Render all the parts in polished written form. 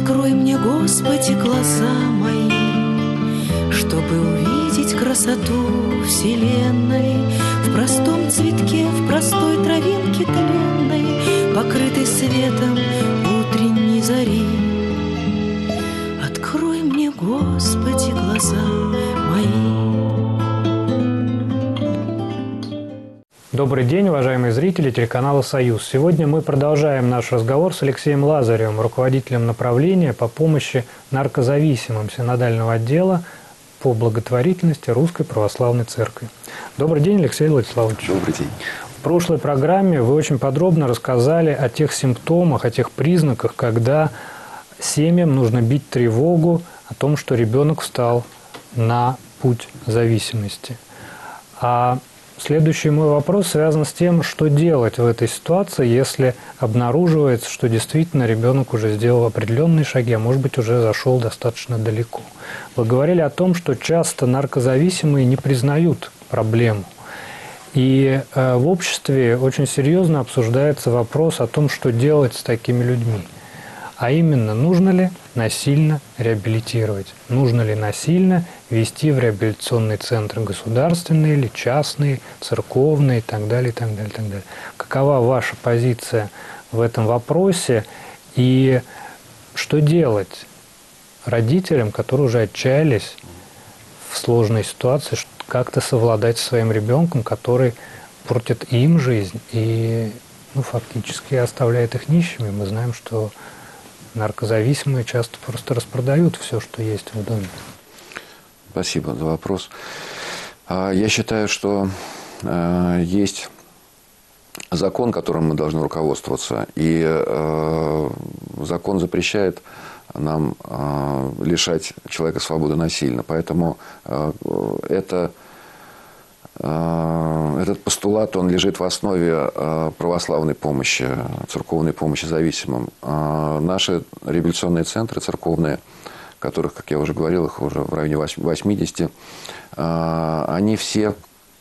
Открой мне, Господи, глаза мои, чтобы увидеть красоту вселенной в простом цветке, в простой травинке тленной, покрытой светом утренней зари. Открой мне, Господи, глаза мои. Добрый день, уважаемые зрители телеканала «Союз». Сегодня мы продолжаем наш разговор с Алексеем Лазаревым, руководителем направления по помощи наркозависимым синодального отдела по благотворительности Русской Православной Церкви. Добрый день, Алексей Владиславович. Добрый день. В прошлой программе вы очень подробно рассказали о тех симптомах, о тех признаках, когда семьям нужно бить тревогу о том, что ребенок встал на путь зависимости. А следующий мой вопрос связан с тем, что делать в этой ситуации, если обнаруживается, что действительно ребенок уже сделал определенные шаги, а может быть уже зашел достаточно далеко. Вы говорили о том, что часто наркозависимые не признают проблему. И в обществе очень серьезно обсуждается вопрос о том, что делать с такими людьми. А именно, нужно ли насильно реабилитировать, нужно ли насильно вести в реабилитационные центры государственные или частные, церковные и так далее, и так далее, и так далее. Какова ваша позиция в этом вопросе и что делать родителям, которые уже отчаялись в сложной ситуации, как-то совладать со своим ребенком, который портит им жизнь и фактически оставляет их нищими? Мы знаем, что наркозависимые часто просто распродают все, что есть в доме. Спасибо за вопрос. Я считаю, что есть закон, которым мы должны руководствоваться. И закон запрещает нам лишать человека свободы насильно. Поэтому этот постулат, он лежит в основе православной помощи, церковной помощи зависимым. Наши реабилитационные центры церковные, которых, как я уже говорил, их уже в районе 80, они все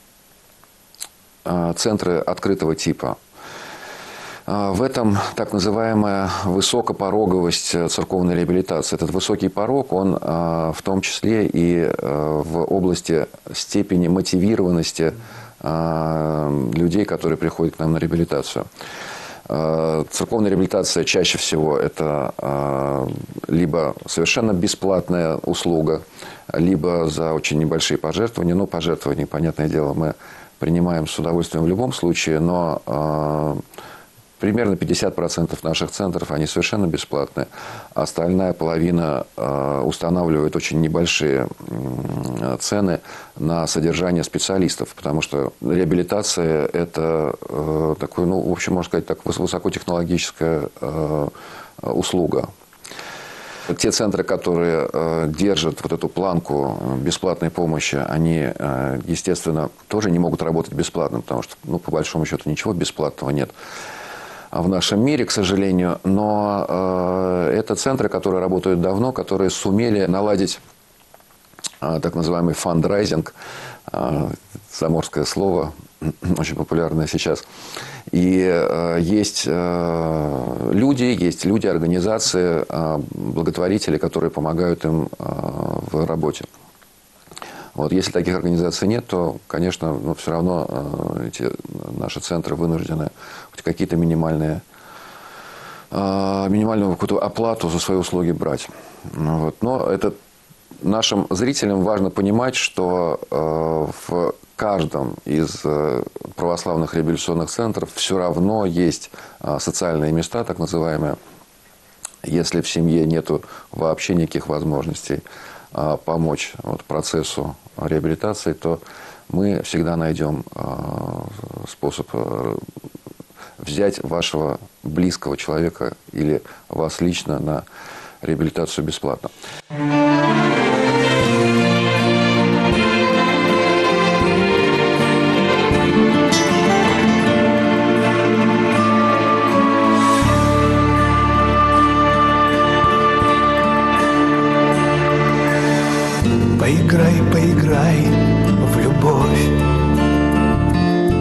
центры открытого типа. В этом так называемая высокопороговость церковной реабилитации. Этот высокий порог, он в том числе и в области степени мотивированности людей, которые приходят к нам на реабилитацию. Церковная реабилитация чаще всего это либо совершенно бесплатная услуга, либо за очень небольшие пожертвования. Но пожертвования, понятное дело, мы принимаем с удовольствием в любом случае, но примерно 50% наших центров, они совершенно бесплатные. Остальная половина устанавливает очень небольшие цены на содержание специалистов, потому что реабилитация – это такой, в общем, можно сказать, так, высокотехнологическая услуга. Те центры, которые держат вот эту планку бесплатной помощи, они, естественно, тоже не могут работать бесплатно, потому что, по большому счету, ничего бесплатного нет в нашем мире, к сожалению. Но это центры, которые работают давно, которые сумели наладить так называемый фандрайзинг, заморское слово, очень популярное сейчас. И есть люди, организации, благотворители, которые помогают им в работе. Вот, если таких организаций нет, то, конечно, все равно наши центры вынуждены хоть какие-то минимальную какую-то оплату за свои услуги брать. Вот. Но нашим зрителям важно понимать, что в каждом из православных реабилитационных центров все равно есть социальные места, так называемые. Если в семье нету вообще никаких возможностей помочь процессу реабилитации, то мы всегда найдем способ взять вашего близкого человека или вас лично на реабилитацию бесплатно. Поиграй в любовь.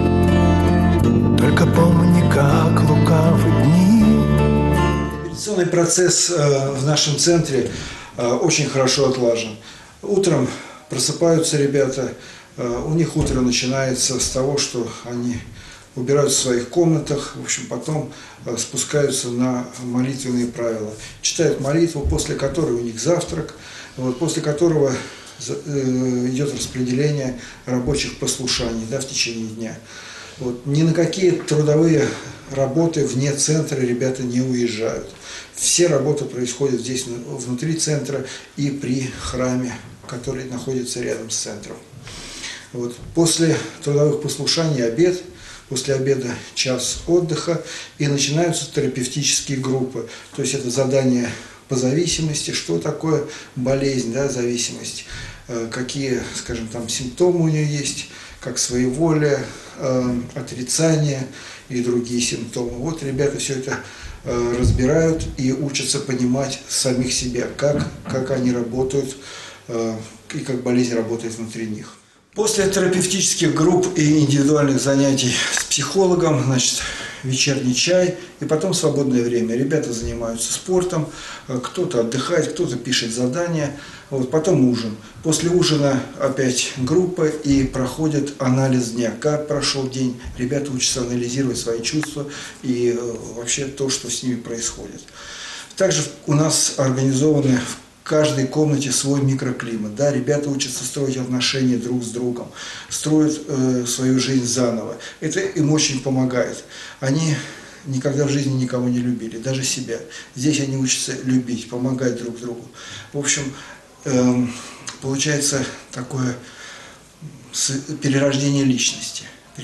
Только помни, как лукавы дни. Реабилитационный процесс в нашем центре очень хорошо отлажен. Утром просыпаются ребята, у них утро начинается с того, что они убираются в своих комнатах, в общем, потом спускаются на молитвенные правила. Читают молитву, после которой у них завтрак, вот, после которого идет распределение рабочих послушаний, да, в течение дня. Вот. Ни на какие трудовые работы вне центра ребята не уезжают. Все работы происходят здесь, внутри центра и при храме, который находится рядом с центром. Вот. После трудовых послушаний обед, после обеда час отдыха, и начинаются терапевтические группы. То есть это задания по зависимости, что такое болезнь, да, зависимость, какие, скажем, там симптомы у нее есть, как своеволие, отрицание и другие симптомы. Вот ребята все это разбирают и учатся понимать самих себя, как они работают и как болезнь работает внутри них. После терапевтических групп и индивидуальных занятий с психологом, значит, вечерний чай и потом свободное время. Ребята занимаются спортом, кто-то отдыхает, кто-то пишет задания, вот, потом ужин. После ужина опять группа и проходит анализ дня, как прошел день. Ребята учатся анализировать свои чувства и вообще то, что с ними происходит. Также у нас организованы в каждой комнате свой микроклимат. Да, ребята учатся строить отношения друг с другом, строят свою жизнь заново. Это им очень помогает. Они никогда в жизни никого не любили, даже себя. Здесь они учатся любить, помогать друг другу. В общем, получается такое перерождение личности.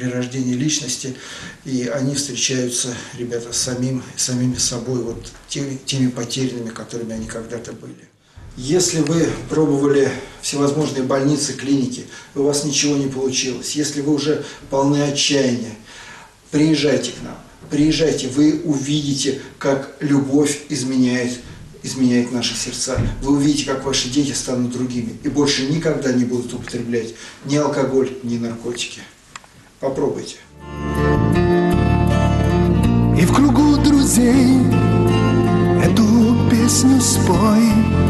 И они встречаются, ребята, самими собой, вот теми потерянными, которыми они когда-то были. Если вы пробовали всевозможные больницы, клиники, у вас ничего не получилось, если вы уже полны отчаяния, приезжайте к нам, приезжайте, вы увидите, как любовь изменяет наши сердца. Вы увидите, как ваши дети станут другими и больше никогда не будут употреблять ни алкоголь, ни наркотики. Попробуйте. И в кругу друзей эту песню спой,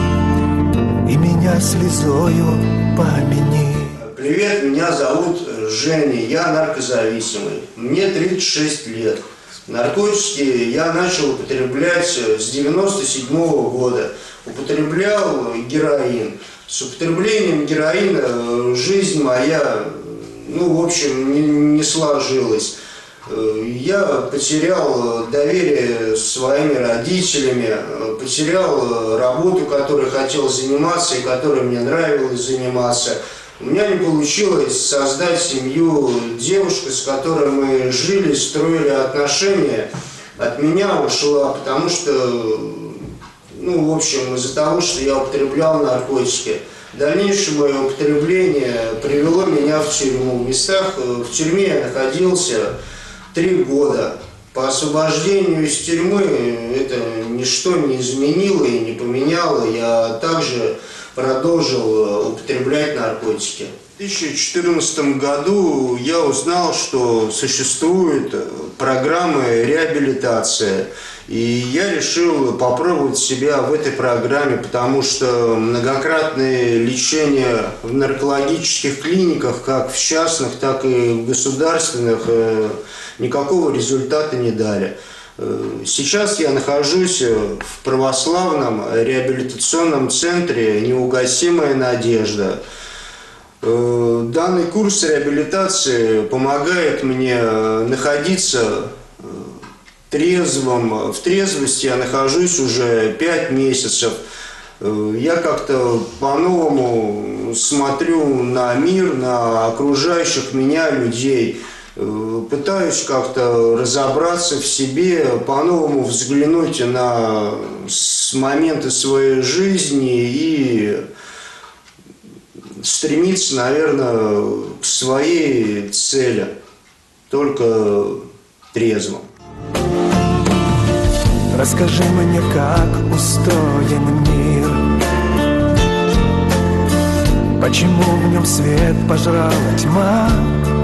и меня слезою помяни. Привет, меня зовут Женя, я наркозависимый. Мне 36 лет. Наркотики я начал употреблять с 97 года. Употреблял героин. С употреблением героина жизнь моя, в общем, не сложилась. Я потерял доверие с своими родителями, потерял работу, которой хотел заниматься и которой мне нравилось заниматься. У меня не получилось создать семью, девушка, с которой мы жили, строили отношения, от меня ушла, потому что, в общем, из-за того, что я употреблял наркотики. Дальнейшее мое употребление привело меня в тюрьму. В тюрьме я находился 3 года. По освобождению из тюрьмы это ничто не изменило и не поменяло. Я также продолжил употреблять наркотики. В 2014 году я узнал, что существует программа реабилитации. И я решил попробовать себя в этой программе, потому что многократные лечения в наркологических клиниках, как в частных, так и в государственных, никакого результата не дали. Сейчас я нахожусь в православном реабилитационном центре «Неугасимая надежда». Данный курс реабилитации помогает мне находиться трезвым. В трезвости я нахожусь уже 5 месяцев. Я как-то по-новому смотрю на мир, на окружающих меня людей. Пытаюсь как-то разобраться в себе, по-новому взглянуть на моменты своей жизни и стремиться, наверное, к своей цели, только трезвым. Расскажи мне, как устроен мир, почему в нем свет пожрала тьма.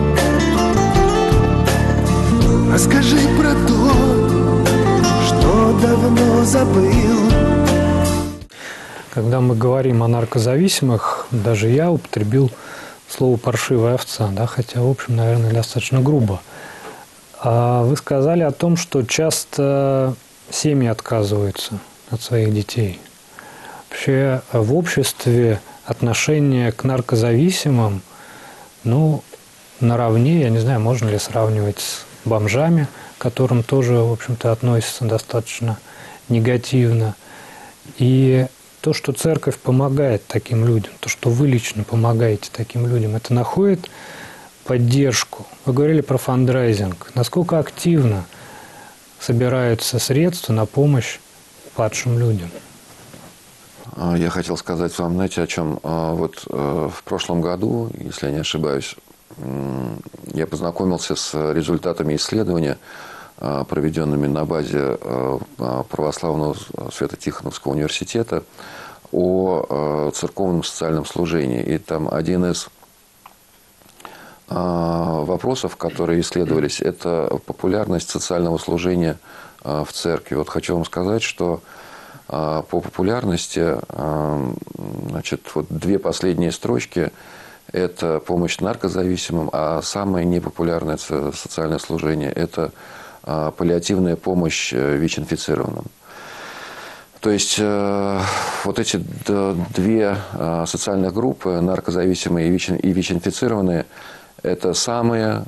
Расскажи про то, что давно забыл. Когда мы говорим о наркозависимых, даже я употребил слово «паршивая овца», да, хотя, в общем, наверное, достаточно грубо. А вы сказали о том, что часто семьи отказываются от своих детей. Вообще в обществе отношение к наркозависимым, ну, наравне, я не знаю, можно ли сравнивать с бомжами, к которым тоже, в общем-то, относятся достаточно негативно. И то, что церковь помогает таким людям, то, что вы лично помогаете таким людям, это находит поддержку. Вы говорили про фандрайзинг. Насколько активно собираются средства на помощь падшим людям? Я хотел сказать вам, знаете, о чем? Вот в прошлом году, если я не ошибаюсь, я познакомился с результатами исследования, проведенными на базе Православного Свято-Тихоновского университета о церковном социальном служении. И там один из вопросов, которые исследовались, это популярность социального служения в церкви. Вот хочу вам сказать, что по популярности, значит, вот две последние строчки – это помощь наркозависимым, а самое непопулярное социальное служение – это паллиативная помощь ВИЧ-инфицированным. То есть вот эти две социальных группы, наркозависимые и ВИЧ-инфицированные, это самые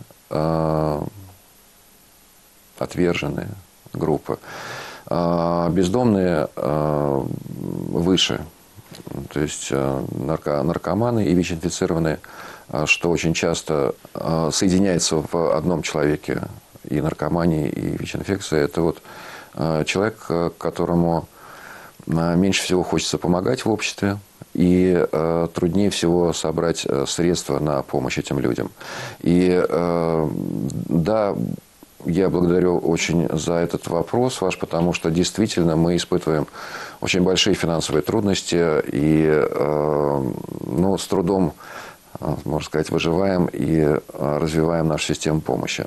отверженные группы. Бездомные выше, то есть наркоманы и ВИЧ-инфицированные, что очень часто соединяется в одном человеке, и наркомания, и ВИЧ-инфекция. Это вот человек, которому меньше всего хочется помогать в обществе, и труднее всего собрать средства на помощь этим людям. И да, я благодарю очень за этот вопрос ваш, потому что действительно мы испытываем очень большие финансовые трудности и ну, с трудом, можно сказать, выживаем и развиваем нашу систему помощи.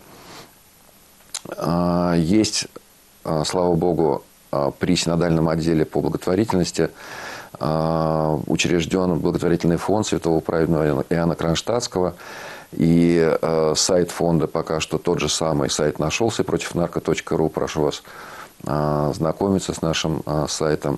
Есть, слава богу, при синодальном отделе по благотворительности учрежден благотворительный фонд Святого Праведного Иоанна Кронштадтского. И сайт фонда пока что тот же самый. Сайт нашелся против нарко.ру. Прошу вас знакомиться с нашим сайтом.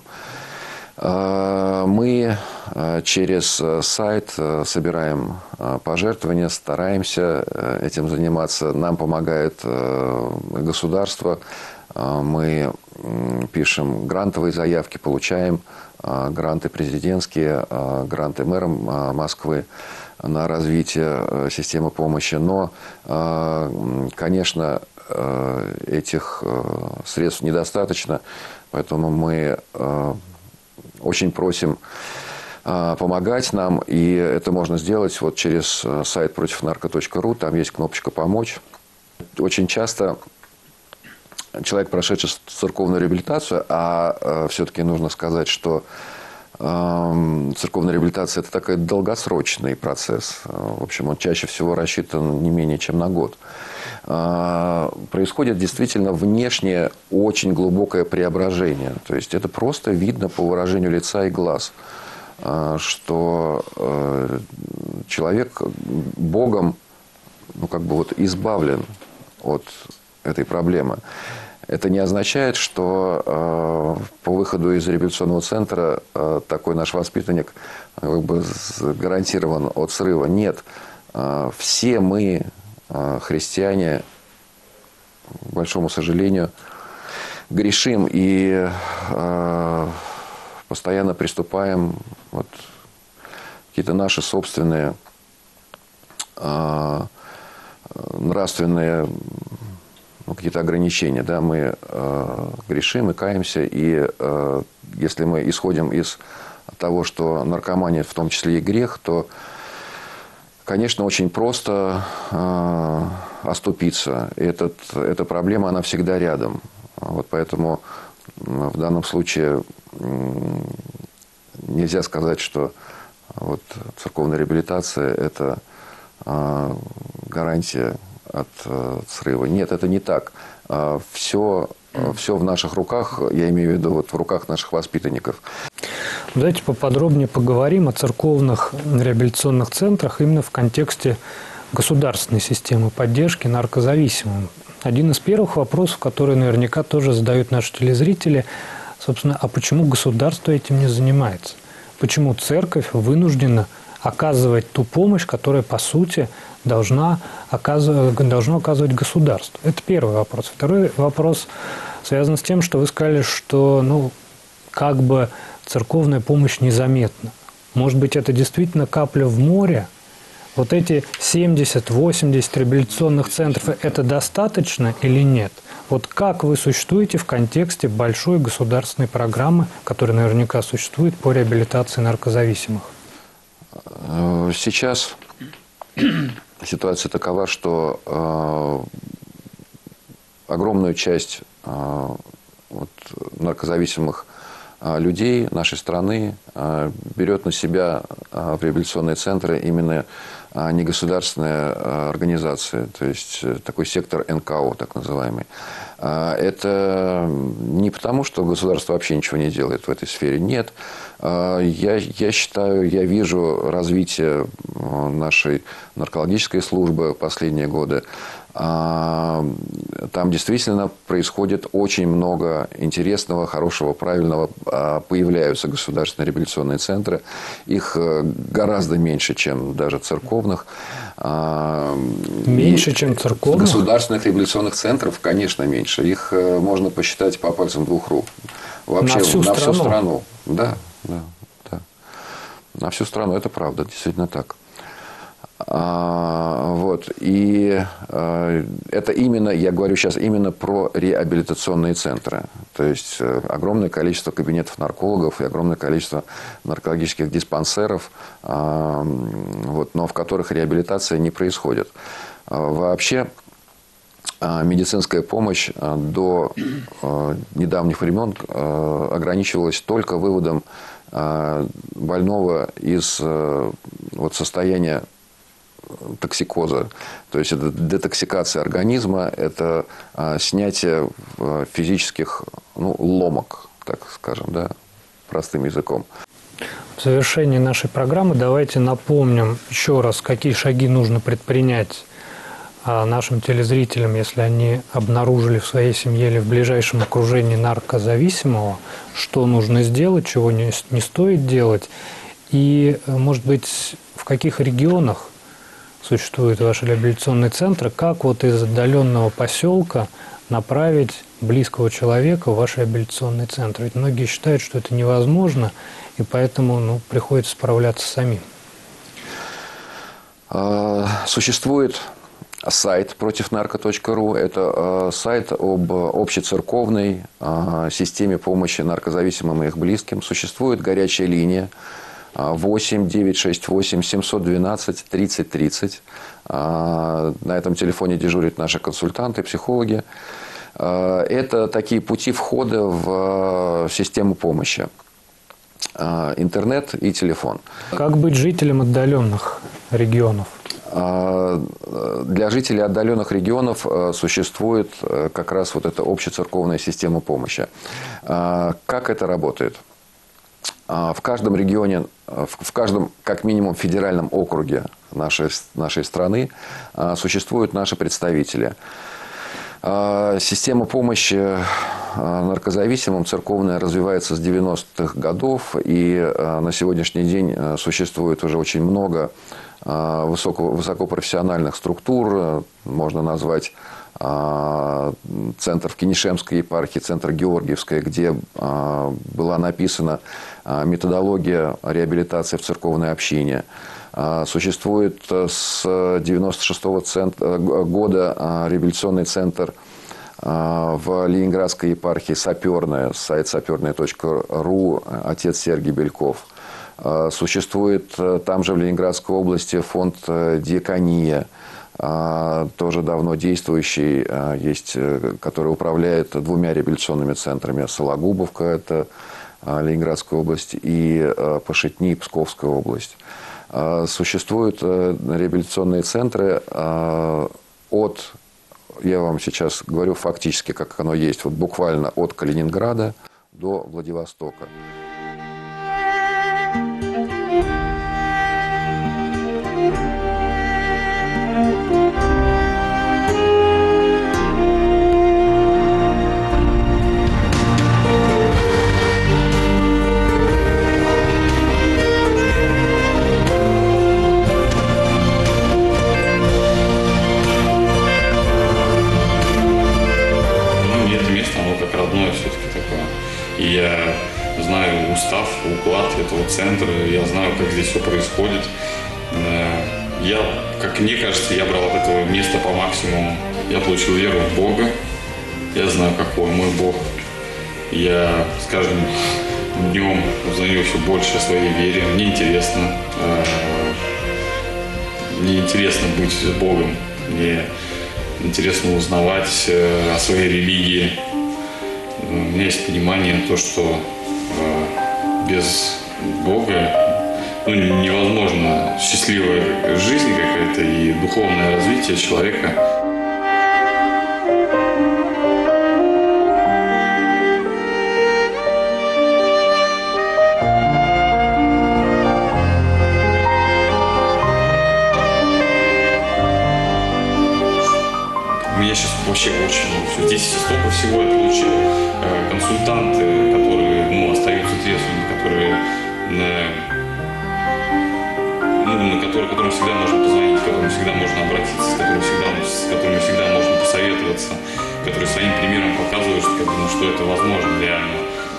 Мы через сайт собираем пожертвования, стараемся этим заниматься. Нам помогает государство. Мы пишем грантовые заявки, получаем гранты президентские, гранты мэра Москвы на развитие системы помощи. Но, конечно, этих средств недостаточно, поэтому мы очень просим помогать нам, и это можно сделать вот через сайт противнарко.ру, там есть кнопочка «Помочь». Очень часто человек, прошедший церковную реабилитацию, а все-таки нужно сказать, что церковная реабилитация – это такой долгосрочный процесс. В общем, он чаще всего рассчитан не менее чем на год. Происходит действительно внешнее очень глубокое преображение. То есть это просто видно по выражению лица и глаз, что человек Богом, ну, как бы вот избавлен от этой проблемы. Это не означает, что по выходу из реабилитационного центра такой наш воспитанник как бы гарантирован от срыва. Нет. Все мы, христиане, к большому сожалению, грешим и постоянно приступаем вот какие-то наши собственные нравственные какие-то ограничения. Да? Мы грешим и каемся, и если мы исходим из того, что наркомания в том числе и грех, то, конечно, очень просто оступиться. Эта проблема, она всегда рядом. Вот поэтому в данном случае нельзя сказать, что вот церковная реабилитация – это гарантия от срыва. Нет, это не так. Все все в наших руках, я имею в виду вот в руках наших воспитанников. Давайте поподробнее поговорим о церковных реабилитационных центрах именно в контексте государственной системы поддержки наркозависимым. Один из первых вопросов, которые наверняка тоже задают наши телезрители, собственно, а почему государство этим не занимается? Почему церковь вынуждена оказывать ту помощь, которая, по сути, должно оказывать государство? Это первый вопрос. Второй вопрос связан с тем, что вы сказали, что как бы церковная помощь незаметна. Может быть, это действительно капля в море? Вот эти 70-80 реабилитационных центров, это достаточно или нет? Вот как вы существуете в контексте большой государственной программы, которая наверняка существует по реабилитации наркозависимых? Сейчас ситуация такова, что огромную часть наркозависимых людей нашей страны берет на себя в реабилитационные центры именно негосударственные организации, то есть такой сектор НКО, так называемый. Это не потому, что государство вообще ничего не делает в этой сфере. Нет. Я считаю, я вижу развитие нашей наркологической службы последние годы. Там действительно происходит очень много интересного, хорошего, правильного. Появляются государственные реабилитационные центры. Их гораздо меньше, чем даже церковных. Меньше, чем церковных? Государственных реабилитационных центров, конечно, меньше. Их можно посчитать по пальцам двух рук. Вообще, на всю страну? Да. На всю страну, это правда, действительно так. И это именно, я говорю сейчас именно про реабилитационные центры. То есть огромное количество кабинетов наркологов и огромное количество наркологических диспансеров, но в которых реабилитация не происходит. Вообще медицинская помощь до недавних времен ограничивалась только выводом больного из состояния токсикоза. То есть это детоксикация организма, это снятие физических ломок, так скажем, простым языком. В завершении нашей программы давайте напомним еще раз, какие шаги нужно предпринять нашим телезрителям, если они обнаружили в своей семье или в ближайшем окружении наркозависимого, что нужно сделать, чего не стоит делать, и, может быть, в каких регионах существуют ваши реабилитационные центры, как из отдаленного поселка направить близкого человека в ваш реабилитационный центр. Ведь многие считают, что это невозможно, и поэтому приходится справляться самим. Существует сайт противнарко.ру. Это сайт об общецерковной системе помощи наркозависимым и их близким. Существует горячая линия 8 968 712 30 30. На этом телефоне дежурят наши консультанты, психологи. Это такие пути входа в систему помощи. Интернет и телефон. Как быть жителям отдаленных регионов? Для жителей отдаленных регионов существует как раз эта общецерковная система помощи. Как это работает? В каждом регионе, в каждом, как минимум, федеральном округе нашей страны существуют наши представители. Система помощи наркозависимым церковная развивается с 90-х годов, и на сегодняшний день существует уже очень много высокопрофессиональных структур. Можно назвать центр в Кенешемской епархии, центр Георгиевской, где была написана методология реабилитации в церковной общине. Существует с 1996 года реабилитационный центр в Ленинградской епархии «Саперная», сайт саперная.ру, отец Сергий Бельков. Существует там же в Ленинградской области фонд «Диакония», тоже давно действующий, есть, который управляет двумя реабилитационными центрами. Сологубовка, это Ленинградская область, и Пашетни, Псковская область. Существуют реабилитационные центры от я вам сейчас говорю фактически, как оно есть, вот буквально от Калининграда до Владивостока. Все-таки такое. И я знаю устав, уклад этого центра, я знаю, как здесь все происходит. Я, как мне кажется, я брал от этого места по максимуму. Я получил веру в Бога. Я знаю, какой мой Бог. Я с каждым днем узнаю все больше о своей вере. Мне интересно быть с Богом. Мне интересно узнавать о своей религии. У меня есть понимание, то, что без Бога невозможно счастливая жизнь какая-то и духовное развитие человека. У меня сейчас вообще очень много. Здесь столько всего я получил. Консультанты, которые остаются трезвыми, которым всегда можно позвонить, к которым всегда можно обратиться, с которыми всегда можно посоветоваться, которые своим примером показывают, что это возможно реально.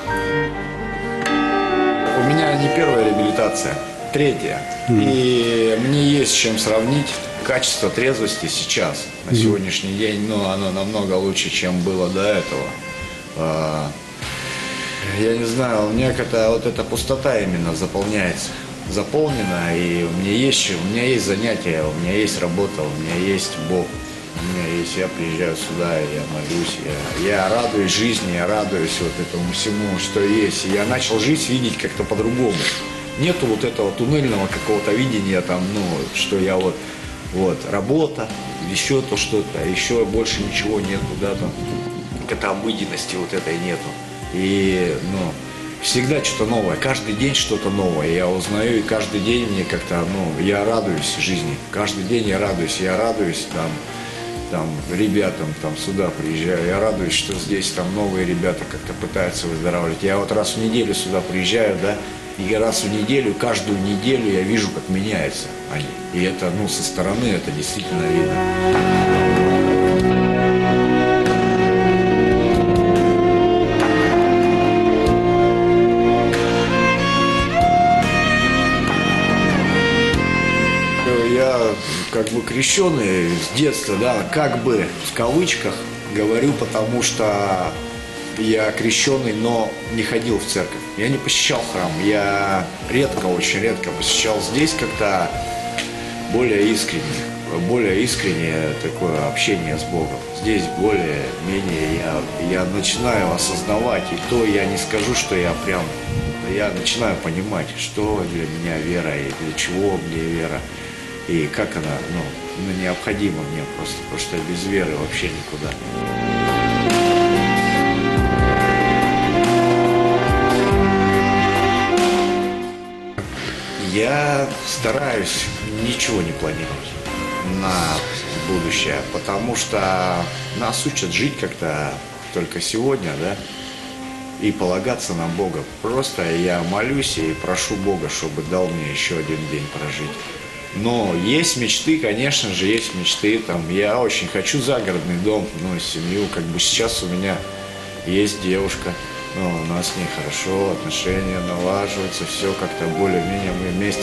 У меня не первая реабилитация, третья. И мне есть с чем сравнить качество трезвости сейчас, на сегодняшний день, но оно намного лучше, чем было до этого. Я не знаю, у меня как-то вот эта пустота именно заполнена, и у меня есть занятия, у меня есть работа, у меня есть Бог, я приезжаю сюда, я молюсь, я радуюсь жизни, я радуюсь вот этому всему, что есть. И я начал жизнь видеть как-то по-другому. Нету вот этого туннельного какого-то видения, что я вот работа, еще то что-то, еще больше ничего нету, какой-то обыденности вот этой нету. И, всегда что-то новое, каждый день что-то новое я узнаю, и каждый день мне как-то, я радуюсь жизни, каждый день я радуюсь ребятам сюда приезжаю, я радуюсь, что здесь новые ребята как-то пытаются выздоравливать. Я вот раз в неделю сюда приезжаю, и раз в неделю, каждую неделю я вижу, как меняются они. И это, со стороны это действительно видно. Я крещеный с детства, в кавычках говорю, потому что я крещеный, но не ходил в церковь. Я не посещал храм, я очень редко посещал. Здесь как-то более искреннее такое общение с Богом. Здесь более-менее я начинаю осознавать, и то я не скажу, что я начинаю понимать, что для меня вера и для чего мне вера. И как она, необходима мне просто, потому что без веры вообще никуда. Я стараюсь ничего не планировать на будущее, потому что нас учат жить как-то только сегодня, и полагаться на Бога. Просто я молюсь и прошу Бога, чтобы дал мне еще один день прожить. Но есть мечты, конечно же, есть мечты. Я очень хочу загородный дом, семью. Сейчас у меня есть девушка, у нас с ней хорошо, отношения налаживаются, все как-то более-менее мы вместе.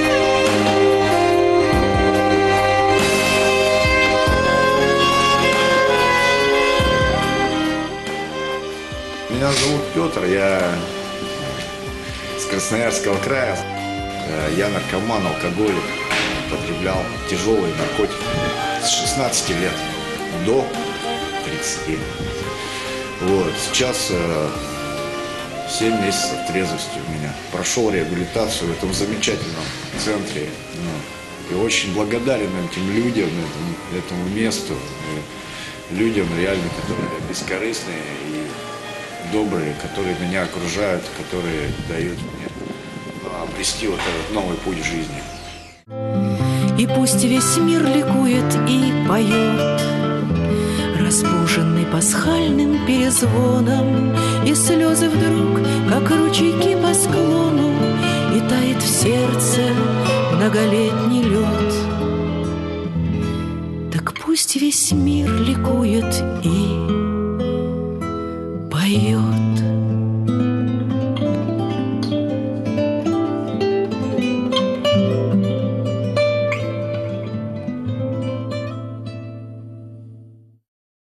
Меня зовут Петр, я с Красноярского края. Я наркоман, алкоголик. Потреблял тяжелые наркотики с 16 лет до 30. Сейчас 7 месяцев трезвости у меня. Прошел реабилитацию в этом замечательном центре. И очень благодарен этим людям, этому месту. людям реально, которые бескорыстные и добрые, которые меня окружают, которые дают мне обрести вот этот новый путь жизни. И пусть весь мир ликует и поет, разбуженный пасхальным перезвоном, и слезы вдруг, как ручейки по склону, и тает в сердце многолетний лед. Так пусть весь мир ликует и поет.